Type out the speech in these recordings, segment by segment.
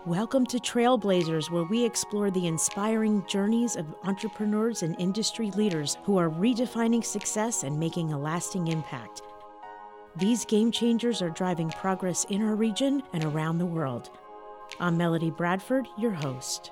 Welcome to Trailblazers, where we explore the inspiring journeys of entrepreneurs and industry leaders who are redefining success and making a lasting impact. These game changers are driving progress in our region and around the world. I'm Melody Bradford, your host.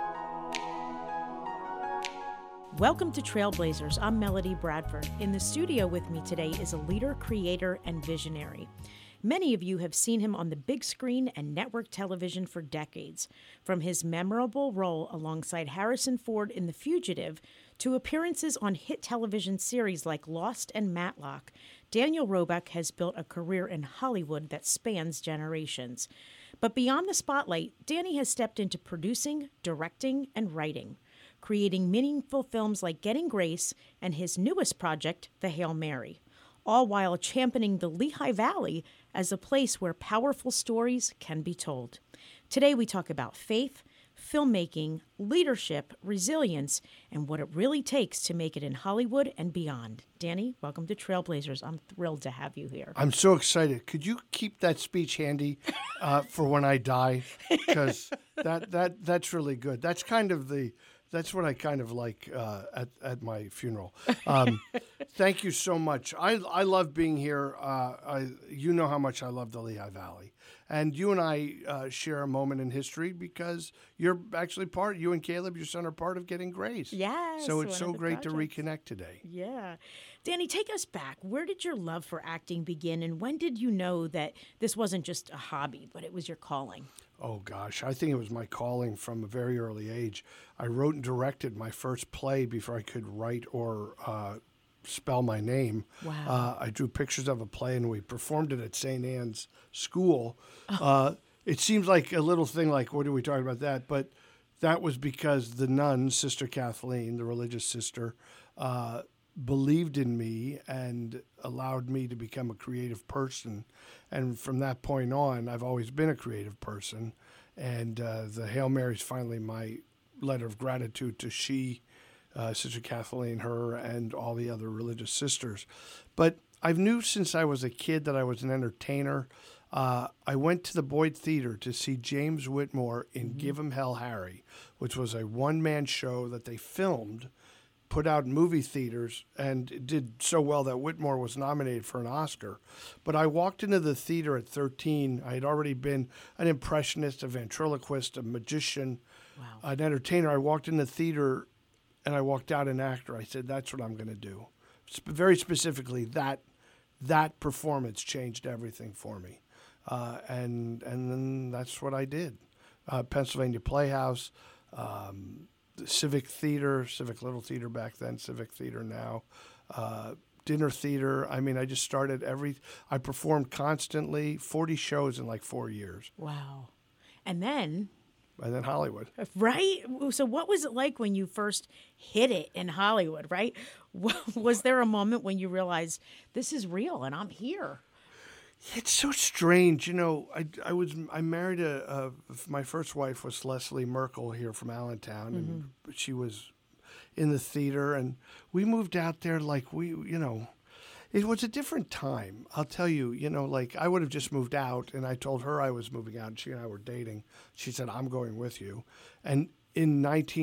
Welcome to Trailblazers. I'm Melody Bradford. In the studio with me today is a leader, creator, and visionary. Many of you have seen him on the big screen and network television for decades. From his memorable role alongside Harrison Ford in The Fugitive to appearances on hit television series like Lost and Matlock, Daniel Roebuck has built a career in Hollywood that spans generations. But beyond the spotlight, Danny has stepped into producing, directing, and writing, creating meaningful films like Getting Grace and his newest project, The Hail Mary, all while championing the Lehigh Valley as a place where powerful stories can be told. Today we talk about faith, filmmaking, leadership, resilience, and what it really takes to make it in Hollywood and beyond. Danny, welcome to Trailblazers. I'm thrilled to have you here. I'm so excited. Could you keep that speech handy for when I die? Because that's really good. That's what I kind of like at my funeral. Thank you so much. I love being here. You know how much I love the Lehigh Valley. And you and I share a moment in history because you're actually you and Caleb, your son, are part of Getting Grace. Yes. So it's so great to reconnect today. Yeah. Danny, take us back. Where did your love for acting begin, and when did you know that this wasn't just a hobby, but it was your calling? Oh, gosh. I think it was my calling from a very early age. I wrote and directed my first play before I could write or spell my name. Wow. I drew pictures of a play, and we performed it at St. Anne's School. It seems like a little thing like, what are we talking about that? But that was because the nun, Sister Kathleen, the religious sister, believed in me and allowed me to become a creative person. And from that point on, I've always been a creative person. And the Hail Mary is finally my letter of gratitude to Sister Kathleen, her, and all the other religious sisters. But I've knew since I was a kid that I was an entertainer. I went to the Boyd Theater to see James Whitmore in Give 'Em Hell, Harry, which was a one-man show that they filmed, put out in movie theaters, and it did so well that Whitmore was nominated for an Oscar. But I walked into the theater at 13. I had already been an impressionist, a ventriloquist, a magician, an entertainer. I walked in the theater, and I walked out an actor. I said, that's what I'm going to do. Very specifically, that performance changed everything for me. And then that's what I did. Pennsylvania Playhouse, Civic Theater, Civic Little Theater back then, Civic Theater now, dinner theater. I mean, I just started I performed constantly, 40 shows in like 4 years. Wow. And then Hollywood. Right? So what was it like when you first hit it in Hollywood, right? Was there a moment when you realized this is real and I'm here? It's so strange. You know, I married my first wife was Leslie Merkel here from Allentown, and she was in the theater, and we moved out there like it was a different time. I'll tell you, like I would have just moved out, and I told her I was moving out, and she and I were dating. She said, I'm going with you. And in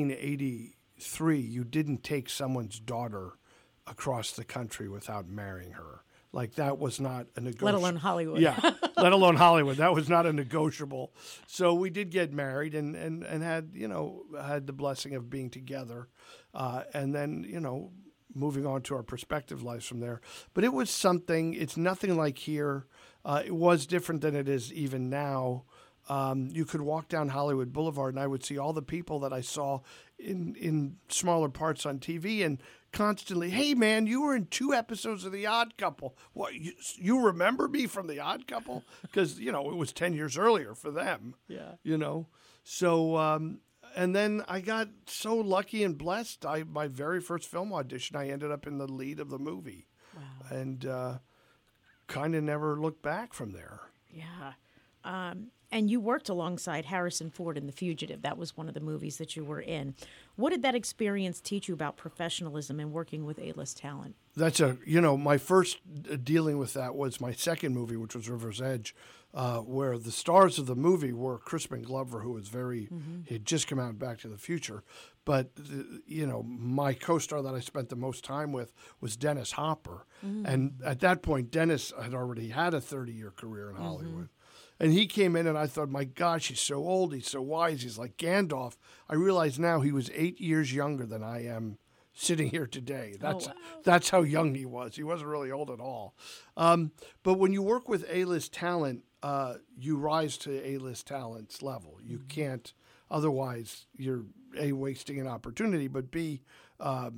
1983, you didn't take someone's daughter across the country without marrying her. Like that was not a negotiable. Let alone Hollywood. Yeah, let alone Hollywood. That was not a negotiable. So we did get married and had, had the blessing of being together. And then, moving on to our prospective lives from there. But it was something, it's nothing like here. It was different than it is even now. You could walk down Hollywood Boulevard and I would see all the people that I saw in smaller parts on TV and constantly, hey man, you were in 2 episodes of The Odd Couple. What, you remember me from The Odd Couple? Because, it was 10 years earlier for them. Yeah. So, and then I got so lucky and blessed. My very first film audition, I ended up in the lead of the movie. Wow. And kind of never looked back from there. Yeah. And you worked alongside Harrison Ford in The Fugitive. That was one of the movies that you were in. What did that experience teach you about professionalism and working with A-list talent? My first dealing with that was my second movie, which was River's Edge, where the stars of the movie were Crispin Glover, who was he had just come out in Back to the Future. But, my co-star that I spent the most time with was Dennis Hopper. And at that point, Dennis had already had a 30-year career in Hollywood. And he came in and I thought, my gosh, he's so old, he's so wise, he's like Gandalf. I realize now he was 8 years younger than I am sitting here today. That's how young he was. He wasn't really old at all. But when you work with A-list talent, you rise to A-list talent's level. You can't, otherwise you're A, wasting an opportunity, but B, I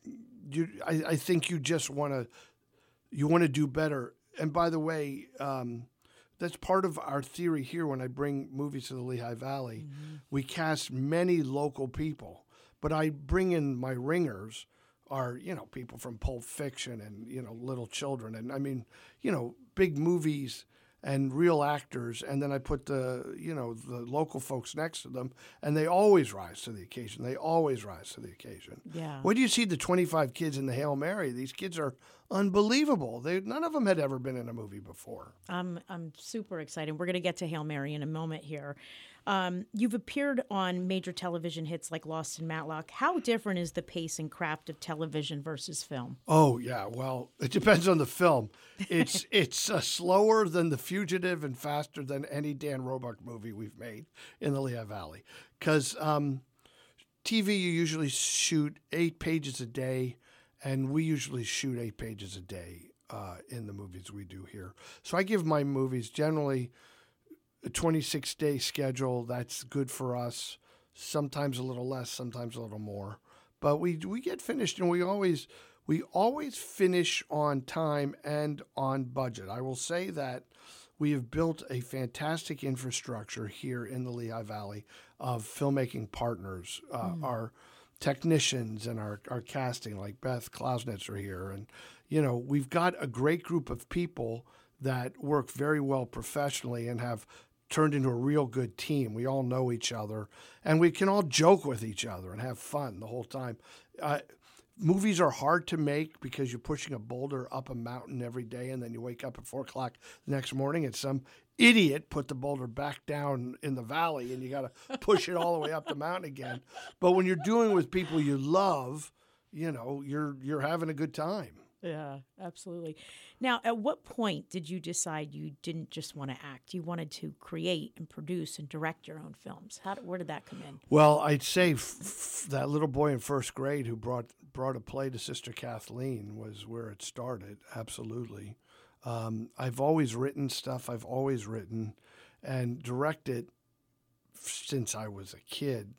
think you just want to do better. And by the way, that's part of our theory here when I bring movies to the Lehigh Valley. We cast many local people, but I bring in my ringers are, people from Pulp Fiction and, Little Children. And I mean, big movies and real actors. And then I put the local folks next to them, and they always rise to the occasion. Yeah. When you see the 25 kids in the Hail Mary, these kids are unbelievable. None of them had ever been in a movie before. I'm super excited. We're going to get to Hail Mary in a moment here. You've appeared on major television hits like Lost and Matlock. How different is the pace and craft of television versus film? Oh, yeah. Well, it depends on the film. It's slower than The Fugitive and faster than any Dan Roebuck movie we've made in the Lehigh Valley. Because TV, you usually shoot 8 pages a day, and we usually shoot 8 pages a day in the movies we do here. So I give my movies generally a 26-day schedule. That's good for us. Sometimes a little less, sometimes a little more. But we get finished, and we always finish on time and on budget. I will say that we have built a fantastic infrastructure here in the Lehigh Valley of filmmaking partners. Our technicians and our casting, like Beth Klausnitz, are here. And, we've got a great group of people that work very well professionally and have turned into a real good team. We all know each other, and we can all joke with each other and have fun the whole time. Movies are hard to make because you're pushing a boulder up a mountain every day, and then you wake up at 4 o'clock the next morning and some idiot put the boulder back down in the valley, and you got to push it all the way up the mountain again. But when you're doing it with people you love, you're having a good time. Yeah, absolutely. Now, at what point did you decide you didn't just want to act? You wanted to create and produce and direct your own films. Where did that come in? Well, I'd say that little boy in first grade who brought a play to Sister Kathleen was where it started, absolutely. I've always written stuff. I've always written and directed since I was a kid,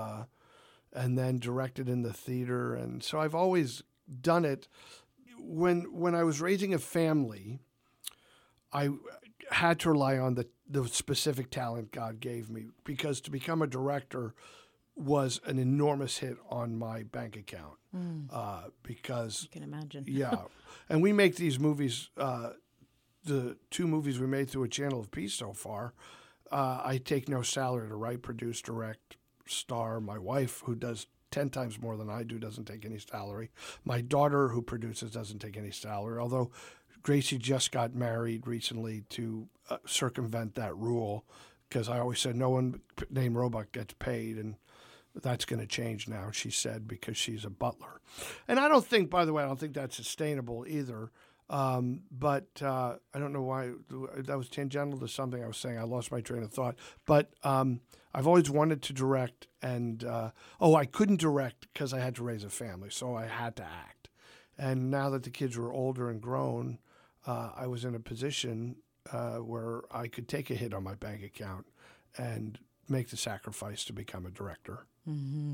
and then directed in the theater. And so I've always done it. When I was raising a family, I had to rely on the specific talent God gave me, because to become a director was an enormous hit on my bank account. Because I can imagine. Yeah. And we make these movies, the 2 movies we made through A Channel of Peace so far. I take no salary to write, produce, direct, star. My wife, who does 10 times more than I do, doesn't take any salary. My daughter, who produces, doesn't take any salary, although Gracie just got married recently to circumvent that rule, because I always said no one named Roebuck gets paid, and that's going to change now, she said, because she's a butler. And I don't think, by the way, that's sustainable either. But I don't know why that was tangential to something I was saying. I lost my train of thought. But I've always wanted to direct, and I couldn't direct because I had to raise a family, so I had to act. And now that the kids were older and grown, I was in a position where I could take a hit on my bank account and make the sacrifice to become a director. Mm-hmm.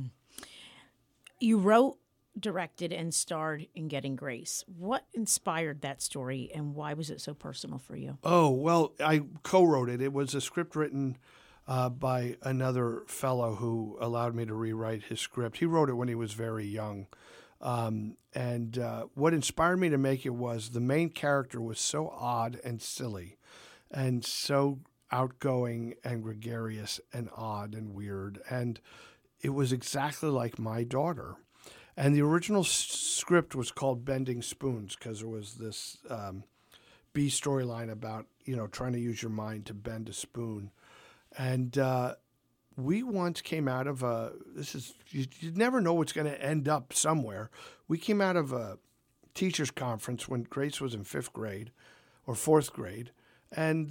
You wrote, directed, and starred in Getting Grace. What inspired that story, and why was it so personal for you? Oh, well, I co-wrote it. It was a script written by another fellow who allowed me to rewrite his script. He wrote it when he was very young. And what inspired me to make it was the main character was so odd and silly and so outgoing and gregarious and odd and weird. And it was exactly like my daughter. And the original script was called Bending Spoons because there was this B storyline about, trying to use your mind to bend a spoon. And we once came out of you never know what's going to end up somewhere. We came out of a teacher's conference when Grace was in 5th grade or 4th grade. And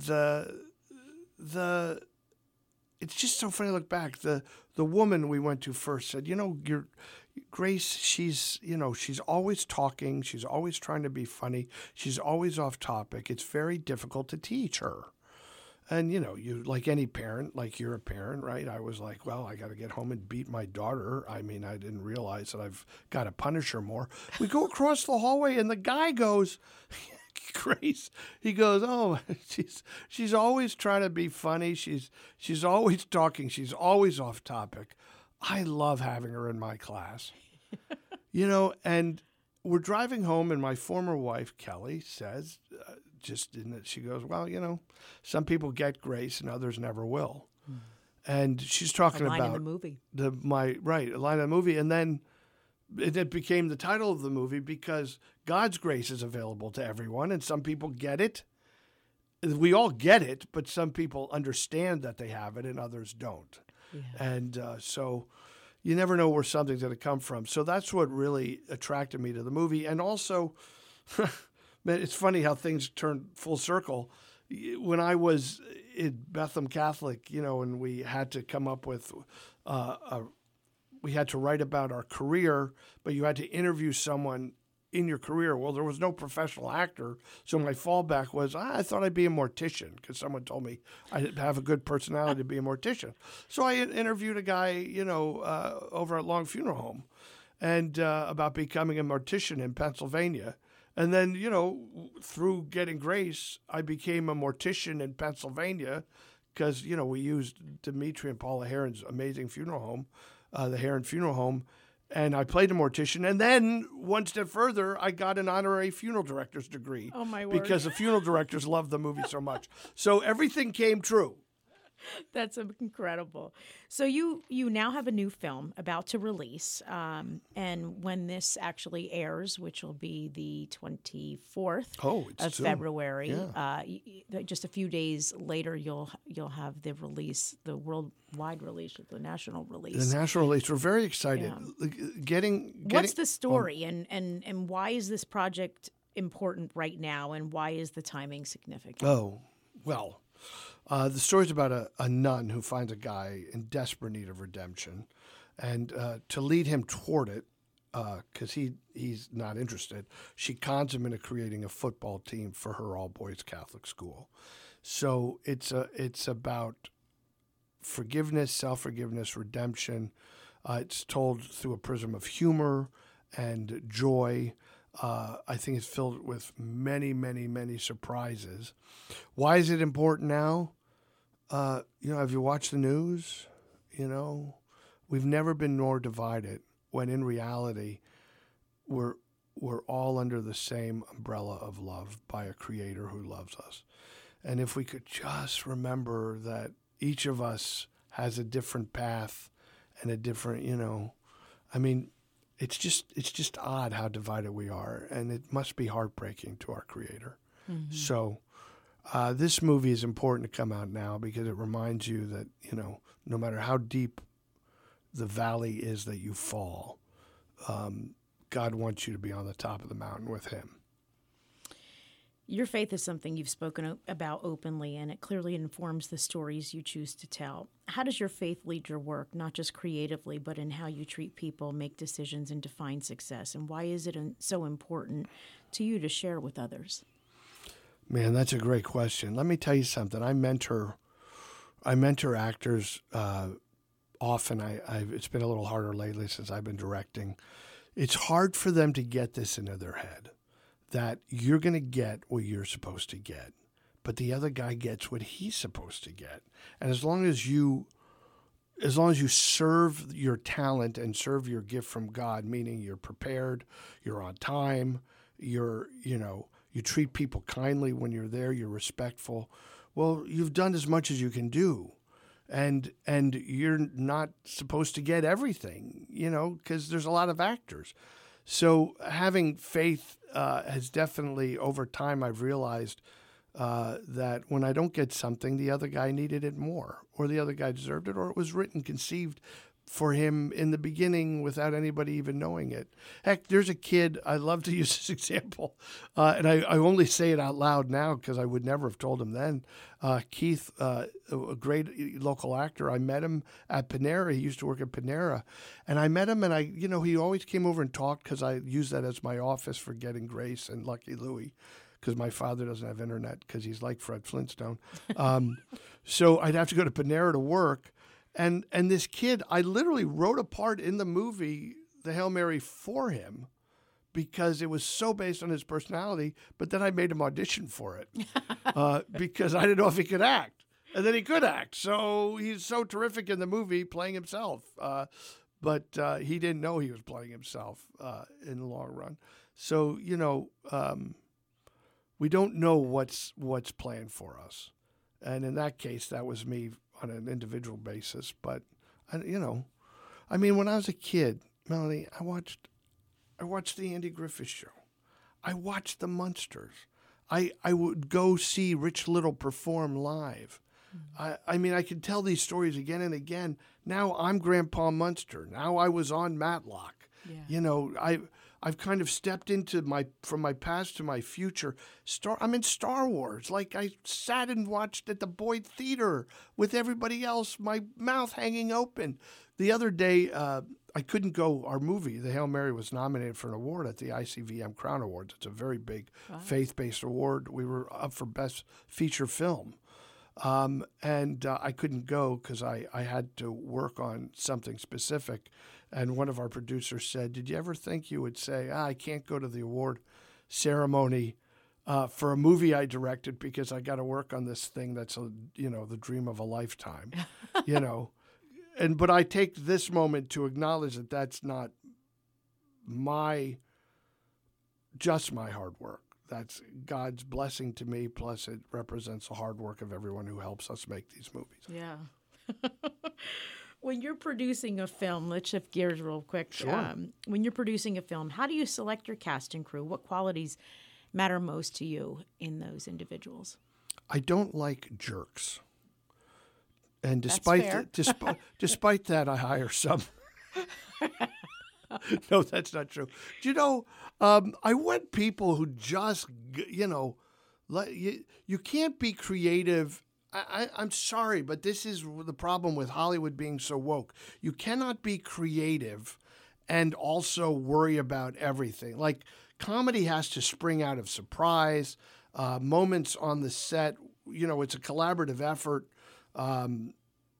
it's just so funny to look back. The woman we went to first said, Grace, she's always talking. She's always trying to be funny. She's always off topic. It's very difficult to teach her. And, you like any parent, like you're a parent, right? I was like, well, I got to get home and beat my daughter. I mean, I didn't realize that I've got to punish her more. We go across the hallway and the guy goes, Grace, he goes, oh, she's always trying to be funny. She's always talking. She's always off topic. I love having her in my class. And we're driving home and my former wife, Kelly, says, she goes, well, some people get Grace and others never will. And she's talking about a line in the movie. A line in the movie. And then it became the title of the movie because God's grace is available to everyone, and some people get it. We all get it, but some people understand that they have it and others don't. Yeah. And so you never know where something's going to come from. So that's what really attracted me to the movie. And also, man, it's funny how things turn full circle. When I was in Bethlehem Catholic, and we had to come up with we had to write about our career, but you had to interview someone in your career. Well, there was no professional actor, so my fallback was, I thought I'd be a mortician because someone told me I'd have a good personality to be a mortician. So I interviewed a guy, over at Long Funeral Home and about becoming a mortician in Pennsylvania. And then, through getting Grace, I became a mortician in Pennsylvania because, we used Dimitri and Paula Heron's amazing funeral home, the Heron Funeral Home, and I played a mortician. And then one step further, I got an honorary funeral director's degree. Oh, my word. Because the funeral directors loved the movie so much. So everything came true. That's incredible. So you now have a new film about to release, and when this actually airs, which will be the 24th of February, just a few days later, you'll have the release, the worldwide release, the national release. The national release. We're very excited. Yeah. What's the story, and why is this project important right now, and why is the timing significant? Oh, well. The story's about a nun who finds a guy in desperate need of redemption, and to lead him toward it, because he's not interested, she cons him into creating a football team for her all-boys Catholic school. So it's about forgiveness, self-forgiveness, redemption. It's told through a prism of humor and joy. I think it's filled with many, many, many surprises. Why is it important now? Have you watched the news? We've never been more divided when in reality we're all under the same umbrella of love by a creator who loves us. And if we could just remember that each of us has a different path and a different, it's just odd how divided we are, and it must be heartbreaking to our creator. Mm-hmm. So this movie is important to come out now because it reminds you that, no matter how deep the valley is that you fall, God wants you to be on the top of the mountain with him. Your faith is something you've spoken about openly, and it clearly informs the stories you choose to tell. How does your faith lead your work, not just creatively, but in how you treat people, make decisions, and define success? And why is it so important to you to share with others? Man, that's a great question. Let me tell you something. I mentor actors often. It's been a little harder lately since I've been directing. It's hard for them to get this into their head, that you're going to get what you're supposed to get, but the other guy gets what he's supposed to get. And as long as you serve your talent and serve your gift from God, meaning you're prepared, you're on time, you treat people kindly when you're there, you're respectful, well, you've done as much as you can do. And you're not supposed to get everything, because there's a lot of actors. So having faith has definitely, over time, I've realized that when I don't get something, the other guy needed it more, or the other guy deserved it, or it was written, conceived for him in the beginning without anybody even knowing it. Heck, there's a kid, I love to use this example, and I only say it out loud now because I would never have told him then. Keith, a great local actor, I met him at Panera. He used to work at Panera. And I met him, and he always came over and talked because I used that as my office for Getting Grace and Lucky Louie, because my father doesn't have internet because he's like Fred Flintstone. So I'd have to go to Panera to work. And this kid, I literally wrote a part in the movie, The Hail Mary, for him because it was so based on his personality. But then I made him audition for it because I didn't know if he could act. And then he could act. So he's so terrific in the movie playing himself. But he didn't know he was playing himself in the long run. So, we don't know what's planned for us. And in that case, that was me on an individual basis. But, when I was a kid, Melanie, I watched the Andy Griffith Show. I watched the Munsters. I would go see Rich Little perform live. Mm-hmm. I could tell these stories again and again. Now I'm Grandpa Munster. Now I was on Matlock. Yeah. I've kind of stepped into from my past to my future. I'm in Star Wars. Like I sat and watched at the Boyd Theater with everybody else, my mouth hanging open. The other day, I couldn't go. Our movie, The Hail Mary, was nominated for an award at the ICVM Crown Awards. It's a very big faith-based award. We were up for Best Feature Film. And I couldn't go because I had to work on something specific. And one of our producers said, "Did you ever think you would say, I can't go to the award ceremony for a movie I directed because I got to work on this thing that's the dream of a lifetime, But I take this moment to acknowledge that that's not just my hard work. That's God's blessing to me, plus it represents the hard work of everyone who helps us make these movies." Yeah. When you're producing a film, let's shift gears real quick. Sure. When you're producing a film, how do you select your cast and crew? What qualities matter most to you in those individuals? I don't like jerks. And despite that, I hire some. No, that's not true. I want people who just, you can't be creative. I'm sorry, but this is the problem with Hollywood being so woke. You cannot be creative and also worry about everything. Like comedy has to spring out of surprise, moments on the set. It's a collaborative effort. And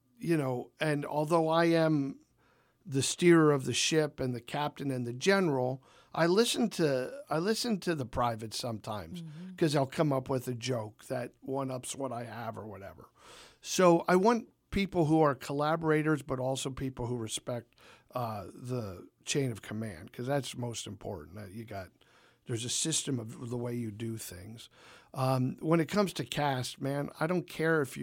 although I am the steerer of the ship and the captain and the general, I listen to the privates sometimes because they'll come up with a joke that one-ups what I have or whatever. So I want people who are collaborators, but also people who respect the chain of command, because that's most important. That there's a system of the way you do things. When it comes to cast, man, I don't care if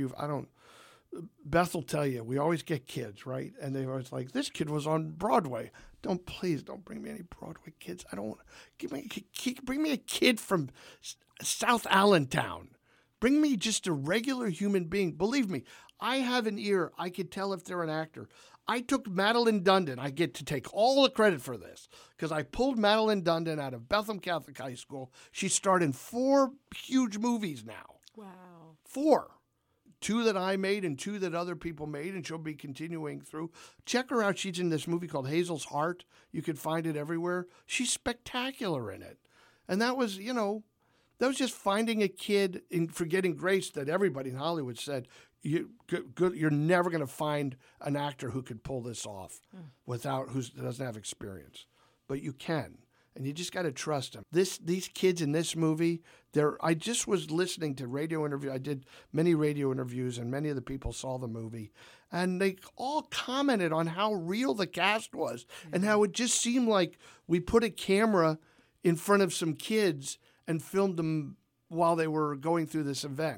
Beth will tell you, we always get kids, right? And they're always like, this kid was on Broadway. Please don't bring me any Broadway kids. I don't want to. Bring me a kid from South Allentown. Bring me just a regular human being. Believe me, I have an ear. I could tell if they're an actor. I took Madeline Dundon. I get to take all the credit for this because I pulled Madeline Dundon out of Bethlehem Catholic High School. She starred in 4 huge movies now. Wow. 4. 2 that I made and 2 that other people made, and she'll be continuing through. Check her out. She's in this movie called Hazel's Heart. You can find it everywhere. She's spectacular in it. And that was just finding a kid in Forgetting Grace that everybody in Hollywood said, you're never going to find an actor who could pull this off who doesn't have experience. But you can. And you just got to trust them. These kids in this movie, I just was listening to radio interviews. I did many radio interviews, and many of the people saw the movie. And they all commented on how real the cast was and how it just seemed like we put a camera in front of some kids and filmed them while they were going through this event.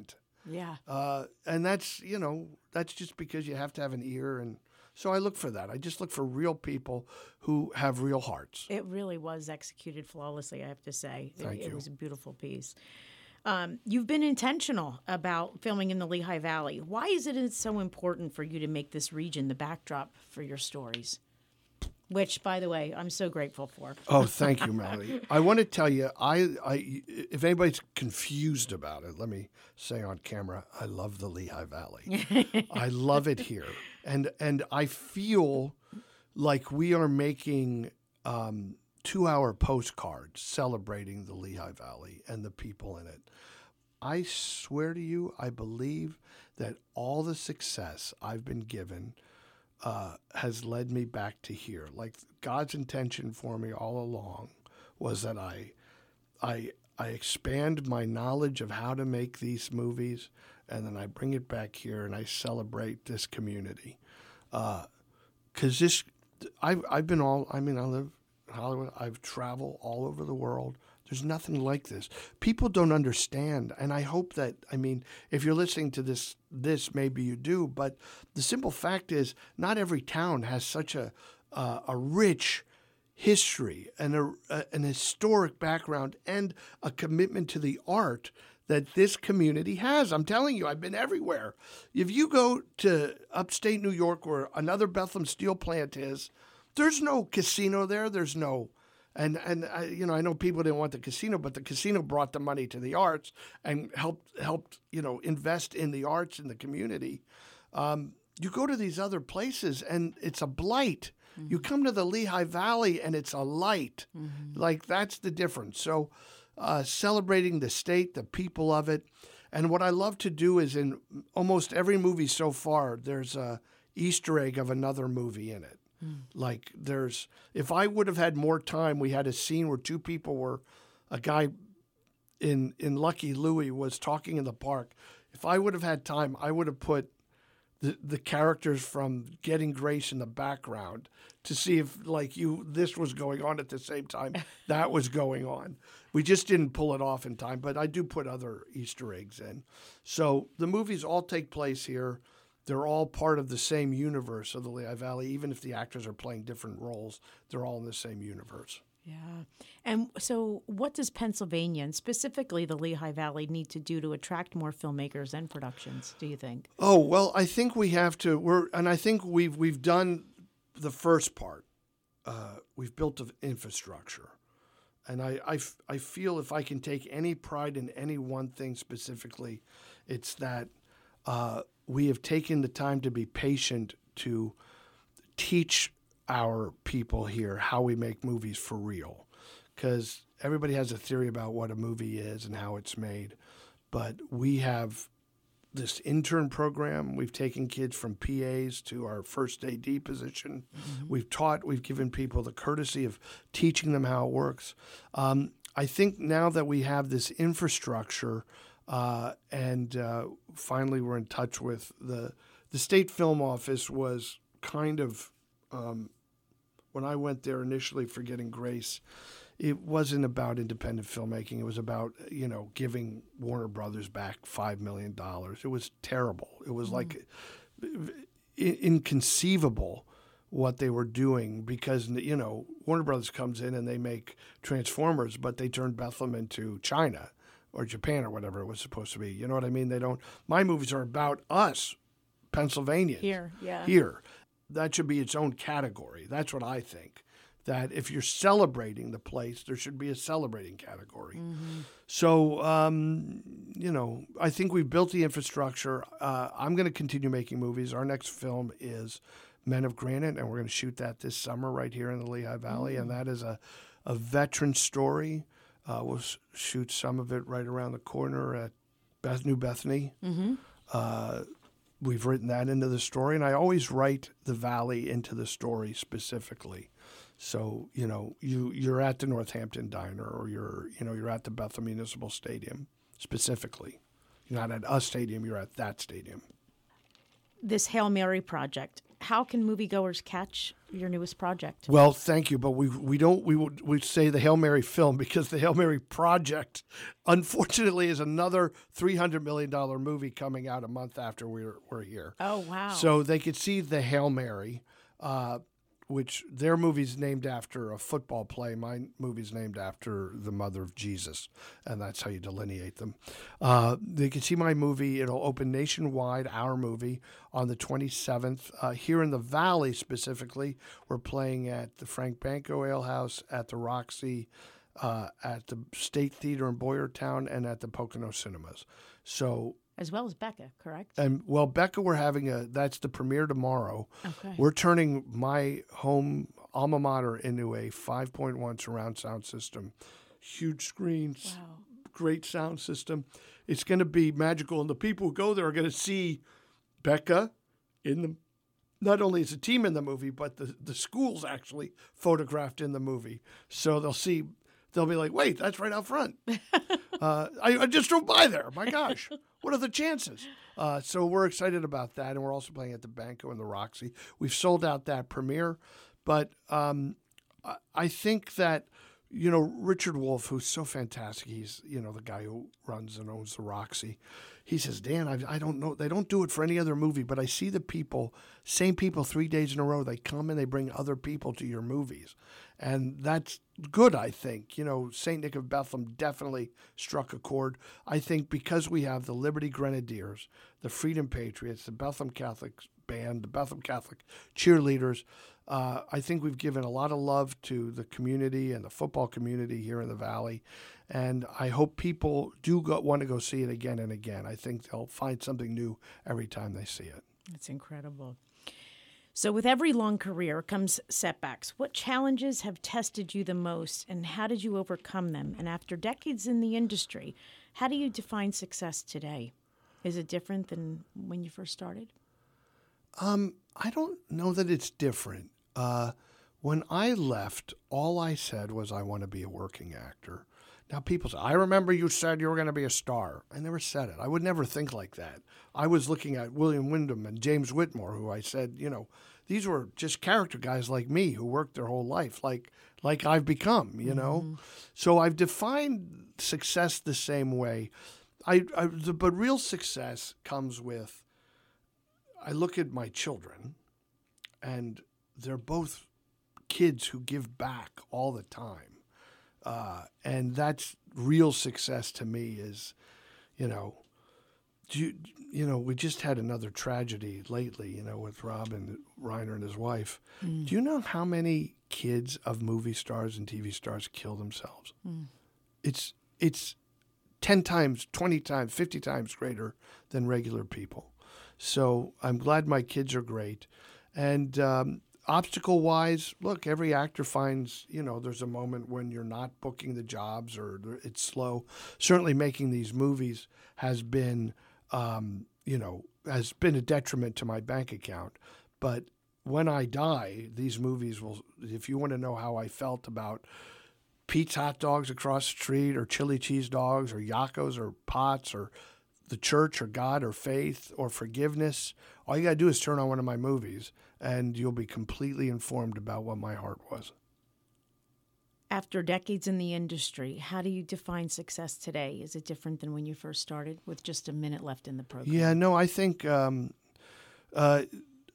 Yeah. And that's, that's just because you have to have an ear. And so I look for that. I just look for real people who have real hearts. It really was executed flawlessly, I have to say. Thank you. It was a beautiful piece. You've been intentional about filming in the Lehigh Valley. Why is it so important for you to make this region the backdrop for your stories? Which, by the way, I'm so grateful for. Oh, thank you, Melody. I want to tell you, if anybody's confused about it, let me say on camera, I love the Lehigh Valley. I love it here. And I feel like we are making 2-hour postcards celebrating the Lehigh Valley and the people in it. I swear to you, I believe that all the success I've been given has led me back to here. Like God's intention for me all along was that I expand my knowledge of how to make these movies, and then I bring it back here and I celebrate this community. 'Cause I've been I live in Hollywood. I've traveled all over the world. There's nothing like this. People don't understand, and I hope that, if you're listening to this maybe you do, but the simple fact is not every town has such a rich history and an historic background and a commitment to the art that this community has. I'm telling you, I've been everywhere. If you go to upstate New York where another Bethlehem steel plant is, there's no casino there. There's no... And I know people didn't want the casino, but the casino brought the money to the arts and helped invest in the arts in the community. You go to these other places and it's a blight. Mm-hmm. You come to the Lehigh Valley and it's a light. Mm-hmm. Like that's the difference. So celebrating the state, the people of it. And what I love to do is in almost every movie so far, there's a Easter egg of another movie in it. Like if I would have had more time, we had a scene where two people a guy in Lucky Louie was talking in the park. If I would have had time, I would have put the characters from Getting Grace in the background to see if this was going on at the same time that was going on. We just didn't pull it off in time, but I do put other Easter eggs in. So the movies all take place here. They're all part of the same universe of the Lehigh Valley. Even if the actors are playing different roles, they're all in the same universe. Yeah. And so what does Pennsylvania, and specifically the Lehigh Valley, need to do to attract more filmmakers and productions, do you think? Oh, well, I think we have to. I think we've done the first part. We've built an infrastructure. And I feel if I can take any pride in any one thing specifically, it's that we have taken the time to be patient to teach our people here how we make movies for real. Because everybody has a theory about what a movie is and how it's made. But we have this intern program. We've taken kids from PAs to our first AD position. Mm-hmm. We've given people the courtesy of teaching them how it works. I think now that we have this infrastructure, and finally we're in touch with the State Film Office was kind of, when I went there initially for Getting Grace, it wasn't about independent filmmaking. It was about, giving Warner Brothers back $5 million. It was terrible. It was like inconceivable what they were doing because, Warner Brothers comes in and they make Transformers, but they turned Bethlehem into China or Japan or whatever it was supposed to be. You know what I mean? My movies are about us, Pennsylvanians. Here, yeah. Here. That should be its own category. That's what I think. That if you're celebrating the place, there should be a celebrating category. Mm-hmm. So, I think we've built the infrastructure. I'm going to continue making movies. Our next film is Men of Granite, and we're going to shoot that this summer right here in the Lehigh Valley. Mm-hmm. And that is a veteran story. We'll shoot some of it right around the corner at New Bethany. Mm-hmm. We've written that into the story, and I always write the valley into the story specifically. So, you're at the Northampton Diner or you're at the Bethlehem Municipal Stadium specifically. You're not at a stadium, you're at that stadium. This Hail Mary project, how can moviegoers catch your newest project? Well, thank you, but we say the Hail Mary film because the Hail Mary project, unfortunately, is another $300 million movie coming out a month after we're here. Oh, wow. So they could see the Hail Mary, which their movie's named after a football play. My movie's named after the mother of Jesus, and that's how you delineate them. They can see my movie. It'll open nationwide, our movie, on the 27th. Here in the Valley specifically, we're playing at the Frank Banco Ale House, at the Roxy, at the State Theater in Boyertown, and at the Pocono Cinemas. So... As well as Becca, correct? And well, Becca, that's the premiere tomorrow. Okay. We're turning my home alma mater into a 5.1 surround sound system. Huge screens, wow. Great sound system. It's going to be magical. And the people who go there are going to see Becca not only as a team in the movie, but the school's actually photographed in the movie. So they'll be like, wait, that's right out front. I just drove by there. My gosh, what are the chances? So we're excited about that, and we're also playing at the Banco and the Roxy. We've sold out that premiere, but I think that, Richard Wolff, who's so fantastic, he's, the guy who runs and owns the Roxy. He says, Dan, I don't know. They don't do it for any other movie, but I see the same people 3 days in a row. They come and they bring other people to your movies. And that's good, I think. St. Nick of Bethlehem definitely struck a chord. I think because we have the Liberty Grenadiers, the Freedom Patriots, the Bethlehem Catholic Band, the Bethlehem Catholic cheerleaders, I think we've given a lot of love to the community and the football community here in the Valley. And I hope people do want to go see it again and again. I think they'll find something new every time they see it. That's incredible. So with every long career comes setbacks. What challenges have tested you the most, and how did you overcome them? And after decades in the industry, how do you define success today? Is it different than when you first started? I don't know that it's different. When I left, all I said was I want to be a working actor. Now, people say, I remember you said you were going to be a star. I never said it. I would never think like that. I was looking at William Wyndham and James Whitmore, who I said, these were just character guys like me who worked their whole life, like I've become, Mm-hmm. So I've defined success the same way. But real success comes with, I look at my children, and they're both kids who give back all the time. And that's real success to me is, we just had another tragedy lately, with Robin Reiner and his wife. Do you know how many kids of movie stars and TV stars kill themselves? It's 10 times, 20 times, 50 times greater than regular people. So I'm glad my kids are great. And obstacle-wise, look, every actor finds, there's a moment when you're not booking the jobs or it's slow. Certainly making these movies has been, has been a detriment to my bank account. But when I die, these movies will, if you want to know how I felt about Pete's Hot Dogs across the street or chili cheese dogs or Yakos or Pots or the church or God or faith or forgiveness, all you got to do is turn on one of my movies and you'll be completely informed about what my heart was. After decades in the industry, how do you define success today? Is it different than when you first started with just a minute left in the program? Yeah, no, I think I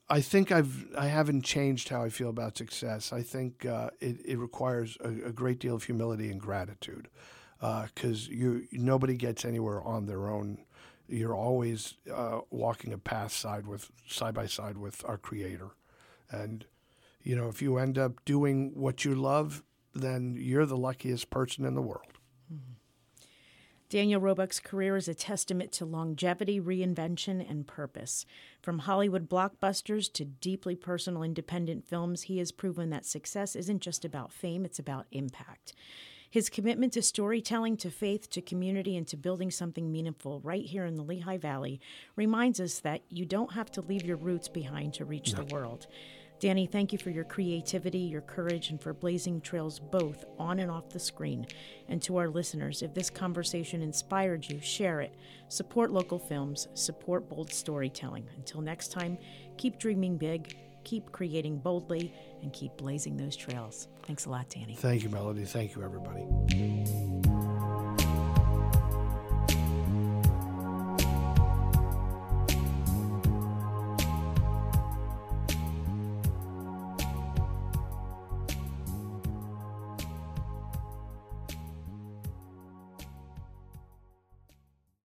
haven't changed how I feel about success. I think it requires a great deal of humility and gratitude because nobody gets anywhere on their own. You're always walking a path side by side with our Creator. And, if you end up doing what you love, then you're the luckiest person in the world. Mm-hmm. Daniel Roebuck's career is a testament to longevity, reinvention, and purpose. From Hollywood blockbusters to deeply personal independent films, he has proven that success isn't just about fame, it's about impact. His commitment to storytelling, to faith, to community, and to building something meaningful right here in the Lehigh Valley reminds us that you don't have to leave your roots behind to reach the world. Danny, thank you for your creativity, your courage, and for blazing trails both on and off the screen. And to our listeners, if this conversation inspired you, share it. Support local films. Support bold storytelling. Until next time, keep dreaming big keep creating boldly, and keep blazing those trails. Thanks a lot, Danny. Thank you, Melody. Thank you, everybody.